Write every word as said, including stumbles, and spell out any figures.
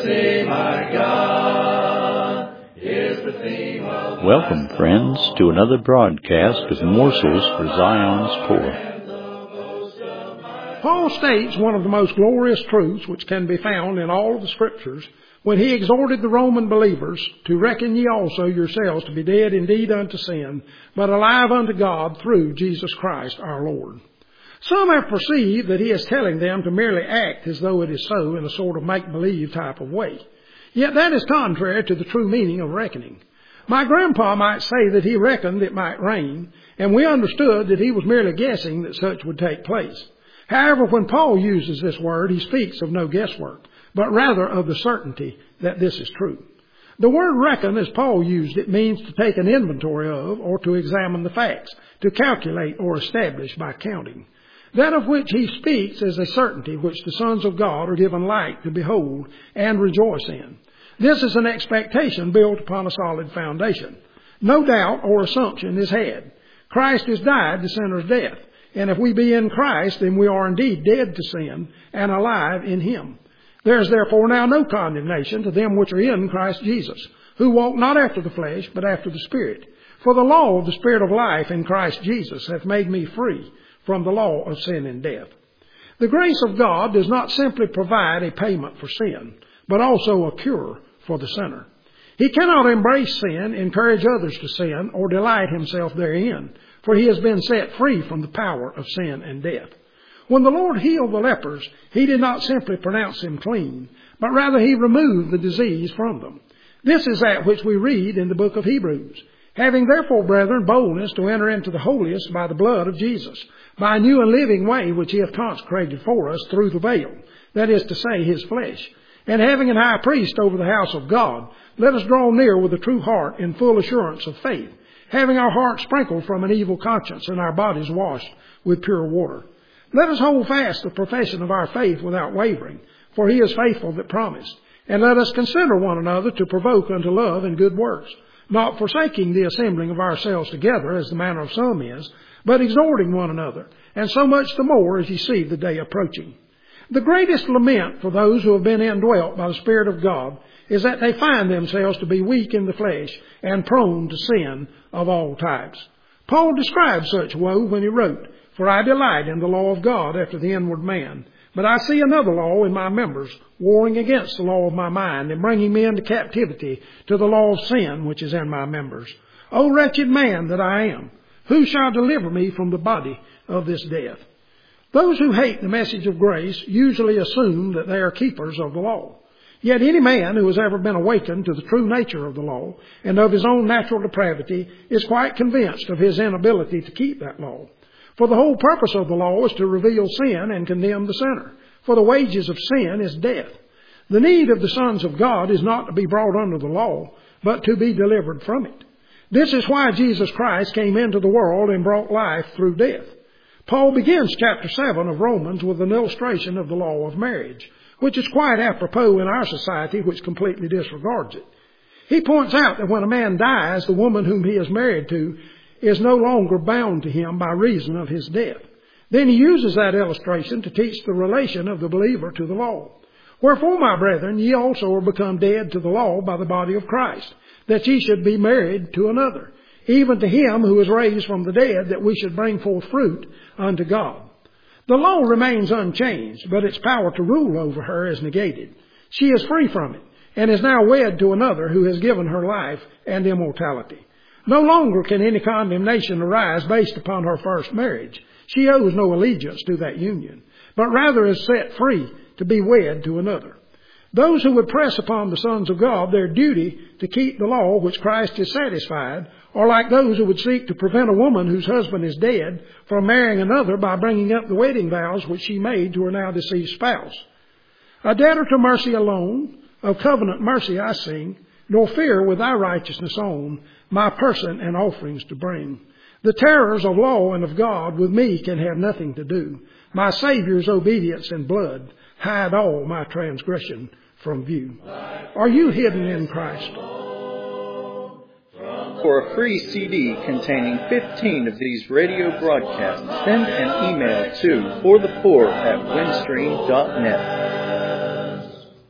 theme, my God, is the theme of Welcome, friends, to another broadcast of Morsels for Zion's Poor. Paul states one of the most glorious truths which can be found in all of the Scriptures when he exhorted the Roman believers to reckon ye also yourselves to be dead indeed unto sin, but alive unto God through Jesus Christ our Lord. Some have perceived that he is telling them to merely act as though it is so in a sort of make-believe type of way. Yet that is contrary to the true meaning of reckoning. My grandpa might say that he reckoned it might rain, and we understood that he was merely guessing that such would take place. However, when Paul uses this word, he speaks of no guesswork, but rather of the certainty that this is true. The word reckon, as Paul used it, means to take an inventory of or to examine the facts, to calculate or establish by counting. That of which he speaks is a certainty which the sons of God are given light to behold and rejoice in. This is an expectation built upon a solid foundation. No doubt or assumption is had. Christ has died the sinner's death. And if we be in Christ, then we are indeed dead to sin and alive in him. There is therefore now no condemnation to them which are in Christ Jesus, who walk not after the flesh, but after the Spirit. For the law of the Spirit of life in Christ Jesus hath made me free from the law of sin and death. The grace of God does not simply provide a payment for sin, but also a cure for the sinner. He cannot embrace sin, encourage others to sin, or delight himself therein, for he has been set free from the power of sin and death. When the Lord healed the lepers, he did not simply pronounce them clean, but rather he removed the disease from them. This is that which we read in the book of Hebrews. Having therefore, brethren, boldness to enter into the holiest by the blood of Jesus, by a new and living way which he hath consecrated for us through the veil, that is to say, his flesh. And having an high priest over the house of God, let us draw near with a true heart in full assurance of faith, having our hearts sprinkled from an evil conscience and our bodies washed with pure water. Let us hold fast the profession of our faith without wavering, for he is faithful that promised. And let us consider one another to provoke unto love and good works, not forsaking the assembling of ourselves together, as the manner of some is, but exhorting one another, and so much the more as ye see the day approaching. The greatest lament for those who have been indwelt by the Spirit of God is that they find themselves to be weak in the flesh and prone to sin of all types. Paul described such woe when he wrote, For I delight in the law of God after the inward man, but I see another law in my members, warring against the law of my mind, and bringing me into captivity to the law of sin which is in my members. O wretched man that I am, who shall deliver me from the body of this death? Those who hate the message of grace usually assume that they are keepers of the law. Yet any man who has ever been awakened to the true nature of the law and of his own natural depravity is quite convinced of his inability to keep that law. For the whole purpose of the law is to reveal sin and condemn the sinner. For the wages of sin is death. The need of the sons of God is not to be brought under the law, but to be delivered from it. This is why Jesus Christ came into the world and brought life through death. Paul begins chapter seven of Romans with an illustration of the law of marriage, which is quite apropos in our society, which completely disregards it. He points out that when a man dies, the woman whom he is married to is no longer bound to him by reason of his death. Then he uses that illustration to teach the relation of the believer to the law. Wherefore, my brethren, ye also are become dead to the law by the body of Christ, that ye should be married to another, even to him who is raised from the dead, that we should bring forth fruit unto God. The law remains unchanged, but its power to rule over her is negated. She is free from it, and is now wed to another who has given her life and immortality. No longer can any condemnation arise based upon her first marriage. She owes no allegiance to that union, but rather is set free to be wed to another. Those who would press upon the sons of God their duty to keep the law which Christ has satisfied are like those who would seek to prevent a woman whose husband is dead from marrying another by bringing up the wedding vows which she made to her now deceased spouse. A debtor to mercy alone, of covenant mercy I sing, nor fear with thy righteousness on, my person and offerings to bring. The terrors of law and of God with me can have nothing to do. My Savior's obedience and blood hide all my transgression from view. Are you hidden in Christ? For a free C D containing fifteen of these radio broadcasts, send an email to for the poor at windstream dot net.